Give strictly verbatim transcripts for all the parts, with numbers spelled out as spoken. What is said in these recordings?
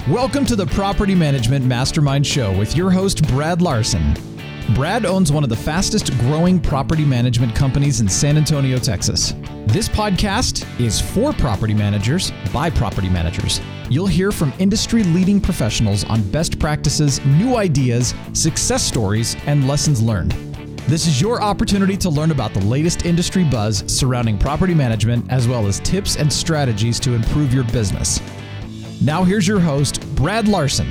Welcome to the Property Management Mastermind Show with your host, Brad Larson. Brad owns one of the fastest growing property management companies in San Antonio, Texas. This podcast is for property managers by property managers. You'll hear from industry-leading professionals on best practices, new ideas, success stories, and lessons learned. This is your opportunity to learn about the latest industry buzz surrounding property management, as well as tips and strategies to improve your business. Now here's your host, Brad Larson.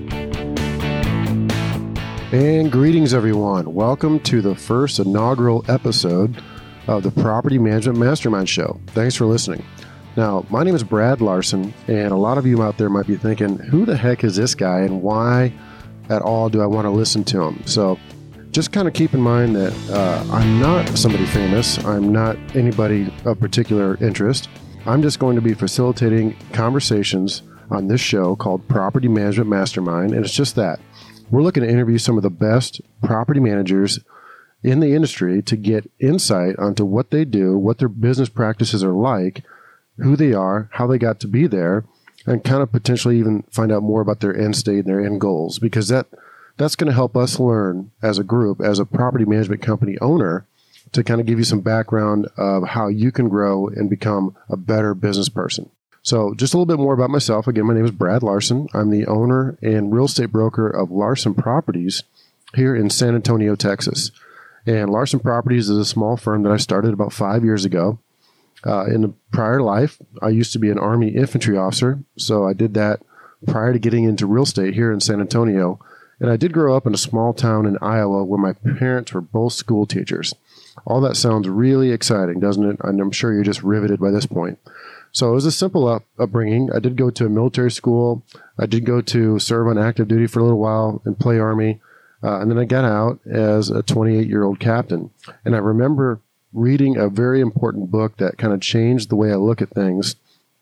And greetings, everyone. Welcome to the first inaugural episode of the Property Management Mastermind Show. Thanks for listening. Now, my name is Brad Larson, and a lot of you out there might be thinking, who the heck is this guy, and why at all do I want to listen to him? So just kind of keep in mind that uh, I'm not somebody famous. I'm not anybody of particular interest. I'm just going to be facilitating conversations on this show called Property Management Mastermind, and it's just that. We're looking to interview some of the best property managers in the industry to get insight onto what they do, what their business practices are like, who they are, how they got to be there, and kind of potentially even find out more about their end state and their end goals, because that that's going to help us learn as a group, as a property management company owner, to kind of give you some background of how you can grow and become a better business person. So just a little bit more about myself. Again, my name is Brad Larson. I'm the owner and real estate broker of Larson Properties here in San Antonio, Texas. And Larson Properties is a small firm that I started about five years ago. Uh, in a prior life, I used to be an Army infantry officer, so I did that prior to getting into real estate here in San Antonio. And I did grow up in a small town in Iowa where my parents were both school teachers. All that sounds really exciting, doesn't it? And I'm sure you're just riveted by this point. So it was a simple up, upbringing. I did go to a military school. I did go to serve on active duty for a little while and play Army. Uh, and then I got out as a twenty-eight-year-old captain. And I remember reading a very important book that kind of changed the way I look at things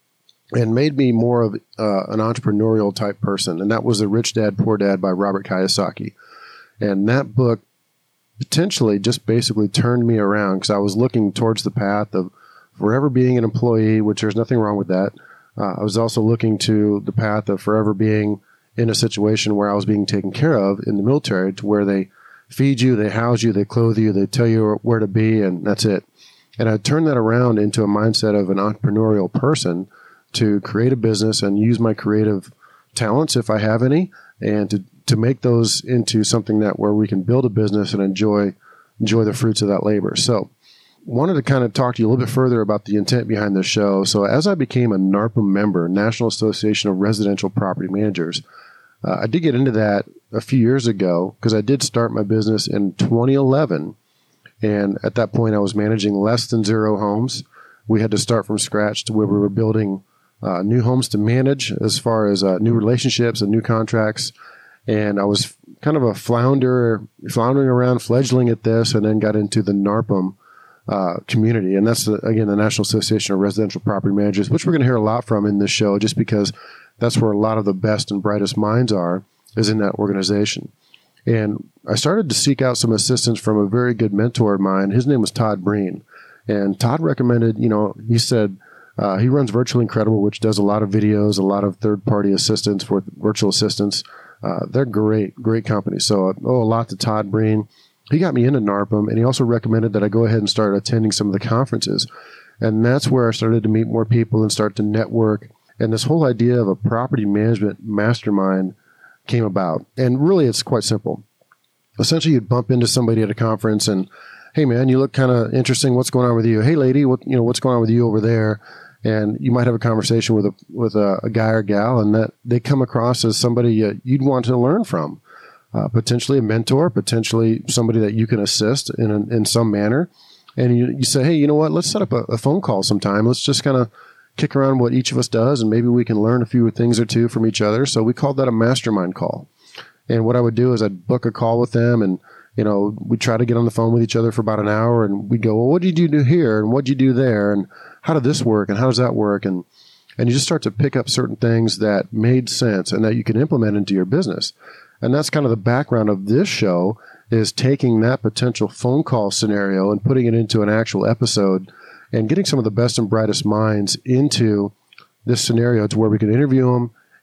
and made me more of uh, an entrepreneurial type person. And that was The Rich Dad, Poor Dad by Robert Kiyosaki. And that book potentially just basically turned me around because I was looking towards the path of forever being an employee, which there's nothing wrong with that. Uh, I was also looking to the path of forever being in a situation where I was being taken care of in the military, to where they feed you, they house you, they clothe you, they tell you where to be, and that's it. And I turned that around into a mindset of an entrepreneurial person to create a business and use my creative talents, if I have any, and to, to make those into something that where we can build a business and enjoy enjoy the fruits of that labor. So wanted to kind of talk to you a little bit further about the intent behind this show. So as I became a NARPM member, National Association of Residential Property Managers, uh, I did get into that a few years ago because I did start my business in twenty eleven. And at that point, I was managing less than zero homes. We had to start from scratch to where we were building uh, new homes to manage as far as uh, new relationships and new contracts. And I was kind of a flounder, floundering around, fledgling at this, and then got into the NARPM Uh, community. And that's, the, again, the National Association of Residential Property Managers, which we're going to hear a lot from in this show, just because that's where a lot of the best and brightest minds are, is in that organization. And I started to seek out some assistance from a very good mentor of mine. His name was Todd Breen. And Todd recommended, you know, he said, uh, he runs Virtual Incredible, which does a lot of videos, a lot of third-party assistance for virtual assistants. Uh, they're great, great company. So I owe a lot to Todd Breen. He got me into NARPM, and he also recommended that I go ahead and start attending some of the conferences. And that's where I started to meet more people and start to network. And this whole idea of a property management mastermind came about. And really, it's quite simple. Essentially, you'd bump into somebody at a conference and, hey, man, you look kind of interesting. What's going on with you? Hey, lady, what, you know, what's going on with you over there? And you might have a conversation with a with a, a guy or gal, and that they come across as somebody uh, you'd want to learn from. Uh, potentially a mentor, potentially somebody that you can assist in a, in some manner. And you, you say, hey, you know what, let's set up a, a phone call sometime. Let's just kind of kick around what each of us does, and maybe we can learn a few things or two from each other. So we called that a mastermind call. And what I would do is I'd book a call with them, and, you know, we'd try to get on the phone with each other for about an hour, and we'd go, well, what did you do here? And what did you do there? And how did this work? And how does that work? And, and you just start to pick up certain things that made sense and that you can implement into your business. And that's kind of the background of this show, is taking that potential phone call scenario and putting it into an actual episode and getting some of the best and brightest minds into this scenario to where we can interview them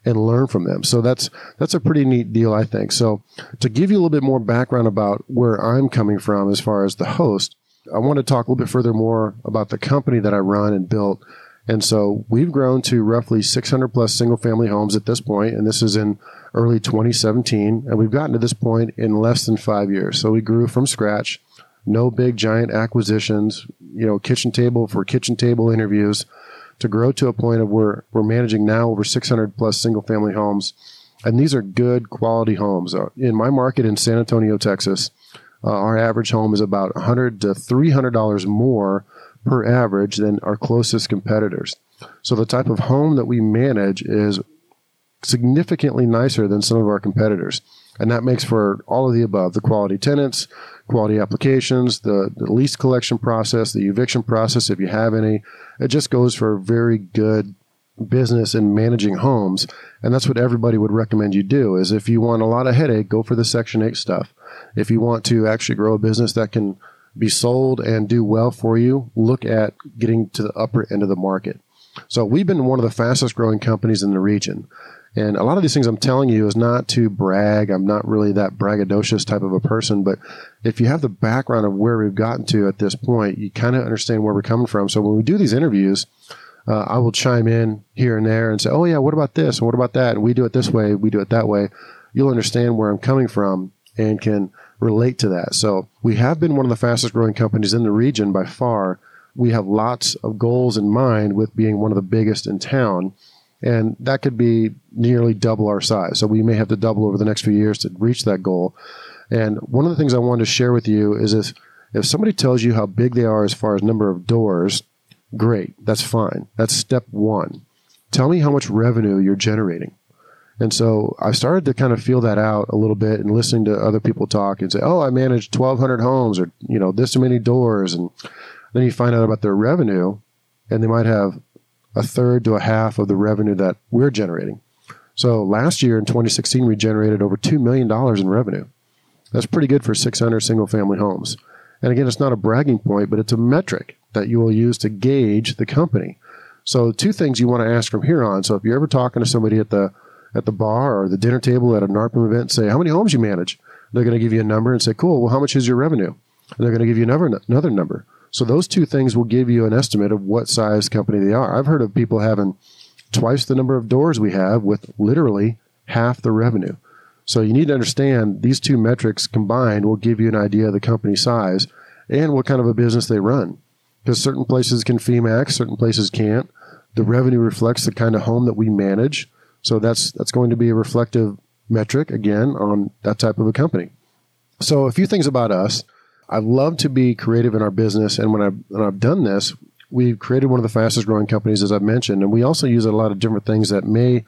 and learn from them. So that's that's a pretty neat deal, I think. So to give you a little bit more background about where I'm coming from as far as the host, I want to talk a little bit further more about the company that I run and built. And so we've grown to roughly six hundred plus single family homes at this point, and this is in early twenty seventeen, and we've gotten to this point in less than five years. So we grew from scratch, no big giant acquisitions, you know, kitchen table for kitchen table interviews, to grow to a point of where we're managing now over six hundred plus single family homes. And these are good quality homes. In my market in San Antonio, Texas, uh, our average home is about one hundred to three hundred dollars more per average than our closest competitors. So the type of home that we manage is significantly nicer than some of our competitors. And that makes for all of the above: the quality tenants, quality applications, the, the lease collection process, the eviction process, if you have any. It just goes for very good business in managing homes. And that's what everybody would recommend you do, is if you want a lot of headache, go for the Section eight stuff. If you want to actually grow a business that can be sold and do well for you, look at getting to the upper end of the market. So we've been one of the fastest growing companies in the region. And a lot of these things I'm telling you is not to brag. I'm not really that braggadocious type of a person. But if you have the background of where we've gotten to at this point, you kind of understand where we're coming from. So when we do these interviews, uh, I will chime in here and there and say, oh, yeah, what about this? And what about that? And we do it this way. We do it that way. You'll understand where I'm coming from and can relate to that. So we have been one of the fastest growing companies in the region by far. We have lots of goals in mind with being one of the biggest in town. And that could be nearly double our size. So we may have to double over the next few years to reach that goal. And one of the things I wanted to share with you is if, if somebody tells you how big they are as far as number of doors, great, that's fine. That's step one. Tell me how much revenue you're generating. And so I started to kind of feel that out a little bit and listening to other people talk and say, oh, I manage twelve hundred homes, or, you know, this many doors. And then you find out about their revenue, and they might have a third to a half of the revenue that we're generating. So last year in twenty sixteen, we generated over two million dollars in revenue. That's pretty good for six hundred single family homes. And again, it's not a bragging point, but it's a metric that you will use to gauge the company. So two things you want to ask from here on. So if you're ever talking to somebody at the at the bar or the dinner table at a NARPM event, say, how many homes you manage? They're going to give you a number and say, cool, well, how much is your revenue? And they're going to give you another, another number. So those two things will give you an estimate of what size company they are. I've heard of people having twice the number of doors we have with literally half the revenue. So you need to understand these two metrics combined will give you an idea of the company size and what kind of a business they run. Because certain places can fee max, certain places can't. The revenue reflects the kind of home that we manage. So that's that's going to be a reflective metric, again, on that type of a company. So a few things about us. I love to be creative in our business. And when, I, when I've done this, we've created one of the fastest growing companies, as I've mentioned. And we also use a lot of different things that may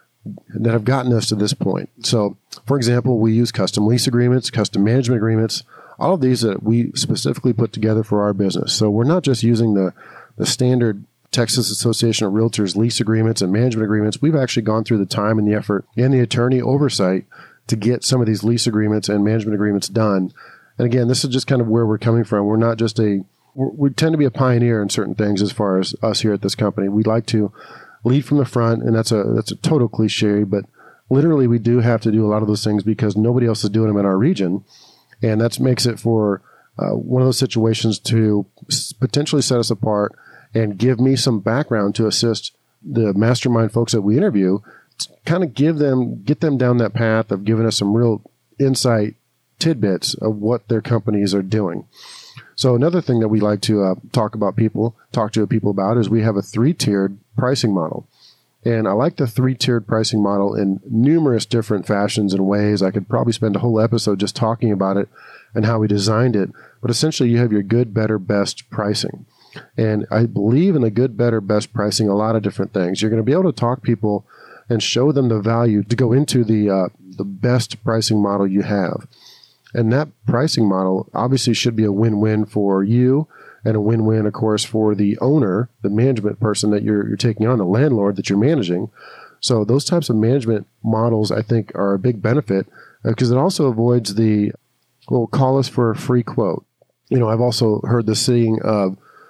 that have gotten us to this point. So, for example, we use custom lease agreements, custom management agreements, all of these that we specifically put together for our business. So we're not just using the, the standard Texas Association of Realtors lease agreements and management agreements. We've actually gone through the time and the effort and the attorney oversight to get some of these lease agreements and management agreements done. And again, this is just kind of where we're coming from. We're not just a, we tend to be a pioneer in certain things as far as us here at this company. We like to lead from the front, and that's a that's a total cliche, but literally we do have to do a lot of those things because nobody else is doing them in our region. And that makes it for uh, one of those situations to potentially set us apart and give me some background to assist the mastermind folks that we interview, to kind of give them, get them down that path of giving us some real insight tidbits of what their companies are doing. So another thing that we like to uh, talk about people, talk to people about is we have a three-tiered pricing model. And I like the three-tiered pricing model in numerous different fashions and ways. I could probably spend a whole episode just talking about it and how we designed it. But essentially, you have your good, better, best pricing. And I believe in the good, better, best pricing, a lot of different things. You're going to be able to talk people and show them the value to go into the uh, the best pricing model you have. And that pricing model obviously should be a win-win for you and a win-win, of course, for the owner, the management person that you're, you're taking on, the landlord that you're managing. So those types of management models, I think, are a big benefit because it also avoids the, well, call us for a free quote. You know, I've also heard the saying of,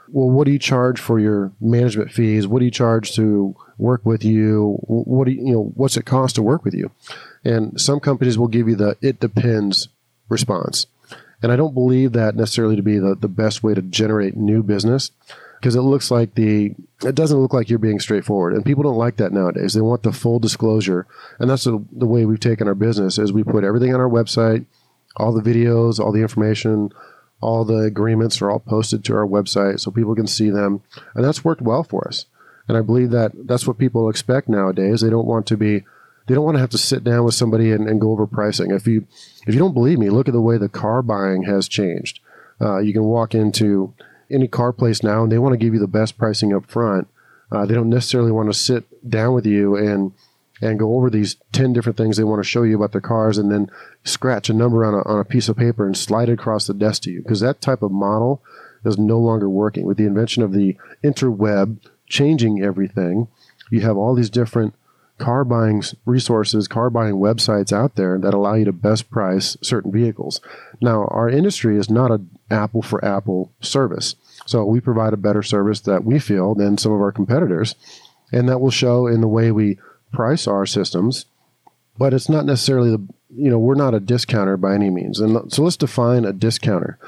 well, what do you charge for your management fees? What do you charge to work with you? What do you, you know, what's it cost to work with you? And some companies will give you the "it depends" response. And I don't believe that necessarily to be the, the best way to generate new business, because it looks like the, it doesn't look like you're being straightforward. And people don't like that nowadays. They want the full disclosure. And that's the, the way we've taken our business is we put everything on our website, all the videos, all the information, all the agreements are all posted to our website so people can see them. And that's worked well for us. And I believe that that's what people expect nowadays. They don't want to be, they don't want to have to sit down with somebody and, and go over pricing. If you, if you don't believe me, look at the way the car buying has changed. Uh, you can walk into any car place now and they want to give you the best pricing up front. Uh, they don't necessarily want to sit down with you and and go over these ten different things they want to show you about their cars and then scratch a number on a, on a piece of paper and slide it across the desk to you, because that type of model is no longer working. With the invention of the interweb changing everything, you have all these different car buying resources, car buying websites out there that allow you to best price certain vehicles. Now, our industry is not an apple for apple service. So we provide a better service that we feel than some of our competitors, and that will show in the way we price our systems. But it's not necessarily the, you know, we're not a discounter by any means. And so let's define a discounter.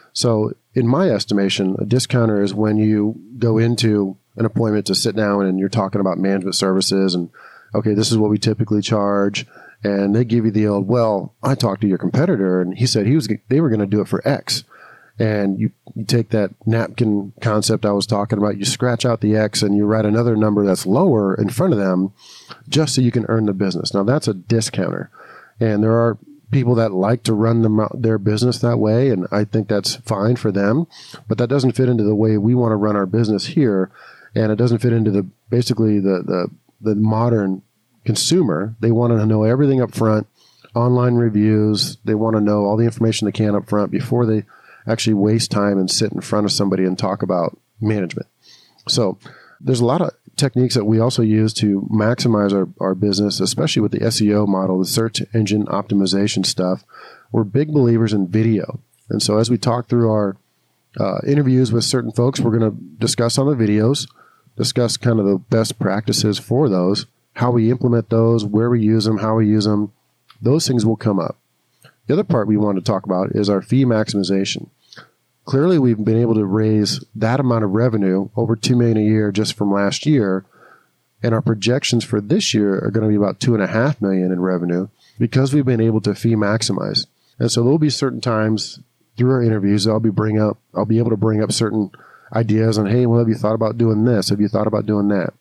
So in my estimation, a discounter is when you go into an appointment to sit down and you're talking about management services and, okay, this is what we typically charge. And they give you the old, well, I talked to your competitor and he said he was they were going to do it for X. And you, you take that napkin concept I was talking about, you scratch out the X and you write another number that's lower in front of them just so you can earn the business. Now, that's a discounter. And there are people that like to run them, their business that way, and I think that's fine for them. But that doesn't fit into the way we want to run our business here. And it doesn't fit into the basically the the, the modern consumer. They want to know everything up front, online reviews. They want to know all the information they can up front before they actually waste time and sit in front of somebody and talk about management. So there's a lot of techniques that we also use to maximize our, our business, especially with the S E O model, the search engine optimization stuff. We're big believers in video. And so as we talk through our uh, interviews with certain folks, we're going to discuss on the videos, discuss kind of the best practices for those, how we implement those, where we use them, how we use them. Those things will come up. The other part we want to talk about is our fee maximization. Clearly, we've been able to raise that amount of revenue, over two million dollars a year just from last year, and our projections for this year are going to be about two and a half million dollars in revenue because we've been able to fee maximize. And so there will be certain times through our interviews I'll be bring up, I'll be able to bring up certain ideas on, hey, well, have you thought about doing this? Have you thought about doing that?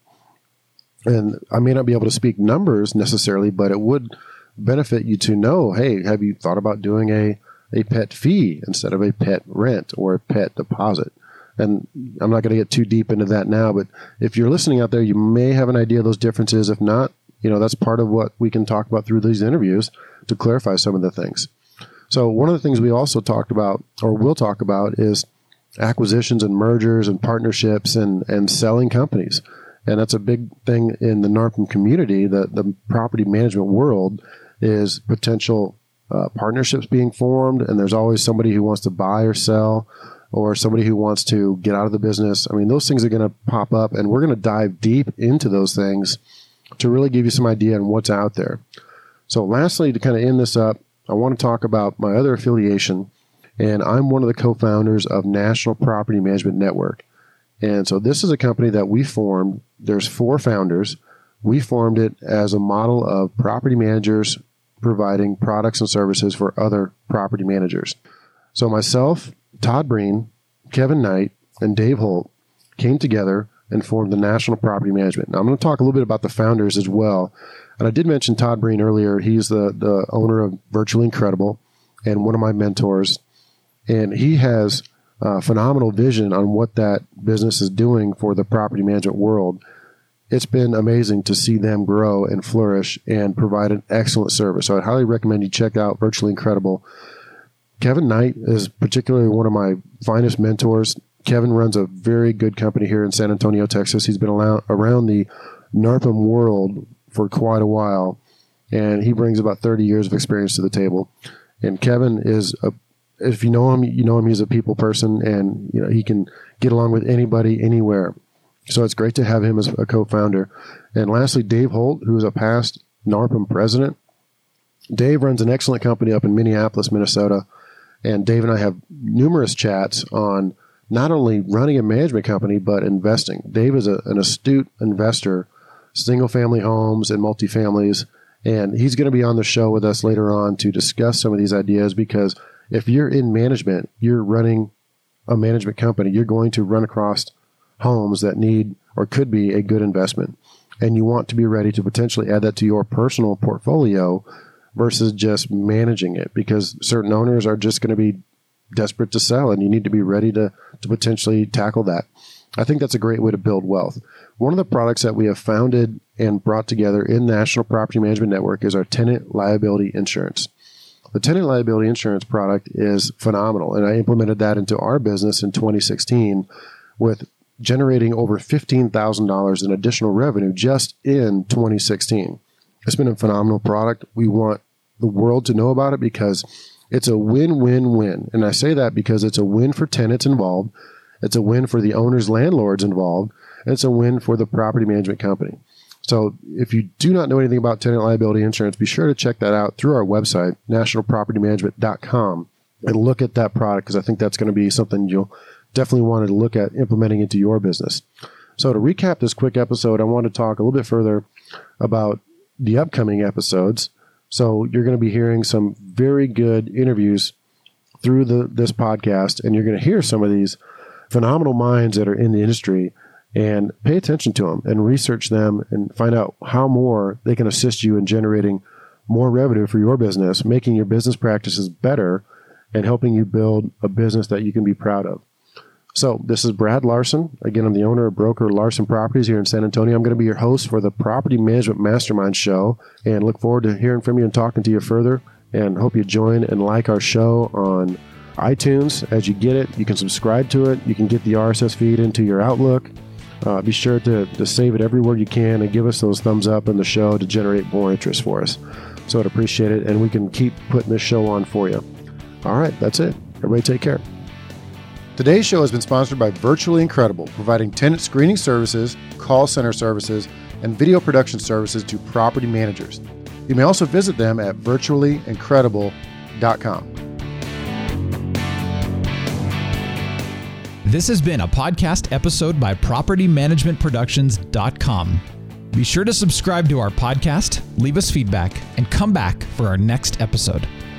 And I may not be able to speak numbers necessarily, but it would benefit you to know, hey, have you thought about doing a, a pet fee instead of a pet rent or a pet deposit? And I'm not going to get too deep into that now, but if you're listening out there, you may have an idea of those differences. If not, you know, that's part of what we can talk about through these interviews to clarify some of the things. So one of the things we also talked about, or will talk about, is acquisitions and mergers and partnerships and, and selling companies. And that's a big thing in the NARPM community, the, the property management world, is potential uh, partnerships being formed. And there's always somebody who wants to buy or sell, or somebody who wants to get out of the business. I mean, those things are going to pop up, and we're going to dive deep into those things to really give you some idea on what's out there. So lastly, to kind of end this up, I want to talk about my other affiliation, and I'm one of the co-founders of National Property Management Network. And so this is a company that we formed. There's four founders. We formed it as a model of property managers providing products and services for other property managers. So myself, Todd Breen, Kevin Knight, and Dave Holt came together and formed the National Property Management. Now, I'm going to talk a little bit about the founders as well. And I did mention Todd Breen earlier. He's the, the owner of Virtually Incredible and one of my mentors. And he has a phenomenal vision on what that business is doing for the property management world. It's been amazing to see them grow and flourish and provide an excellent service. So I'd highly recommend you check out Virtually Incredible. Kevin Knight is particularly one of my finest mentors. Kevin runs a very good company here in San Antonio, Texas. He's been around the NARPM world for quite a while, and he brings about thirty years of experience to the table. And Kevin is a, if you know him, you know him. He's a people person, and you know he can get along with anybody, anywhere. So it's great to have him as a co-founder. And lastly, Dave Holt, who is a past NARPM president. Dave runs an excellent company up in Minneapolis, Minnesota. And Dave and I have numerous chats on not only running a management company, but investing. Dave is a, an astute investor, single-family homes and multifamilies. And he's going to be on the show with us later on to discuss some of these ideas, because if you're in management, you're running a management company, you're going to run across homes that need or could be a good investment. And you want to be ready to potentially add that to your personal portfolio versus just managing it, because certain owners are just going to be desperate to sell, and you need to be ready to, to potentially tackle that. I think that's a great way to build wealth. One of the products that we have founded and brought together in National Property Management Network is our tenant liability insurance. The tenant liability insurance product is phenomenal, and I implemented that into our business in twenty sixteen with generating over fifteen thousand dollars in additional revenue just in twenty sixteen. It's been a phenomenal product. We want the world to know about it because it's a win-win-win. And I say that because it's a win for tenants involved. It's a win for the owners, landlords involved. And it's a win for the property management company. So if you do not know anything about tenant liability insurance, be sure to check that out through our website, national property management dot com, and look at that product, because I think that's going to be something you'll definitely want to look at implementing into your business. So to recap this quick episode, I want to talk a little bit further about the upcoming episodes. So you're going to be hearing some very good interviews through the this podcast, and you're going to hear some of these phenomenal minds that are in the industry, and pay attention to them and research them and find out how more they can assist you in generating more revenue for your business, making your business practices better, and helping you build a business that you can be proud of. So this is Brad Larson. Again, I'm the owner of Broker Larson Properties here in San Antonio. I'm going to be your host for the Property Management Mastermind Show, and look forward to hearing from you and talking to you further, and hope you join and like our show on iTunes. As you get it, you can subscribe to it. You can get the R S S feed into your Outlook. Uh, be sure to, to save it everywhere you can and give us those thumbs up in the show to generate more interest for us. So I'd appreciate it, and we can keep putting this show on for you. All right, that's it. Everybody take care. Today's show has been sponsored by Virtually Incredible, providing tenant screening services, call center services, and video production services to property managers. You may also visit them at virtually incredible dot com. This has been a podcast episode by property management productions dot com. Be sure to subscribe to our podcast, leave us feedback, and come back for our next episode.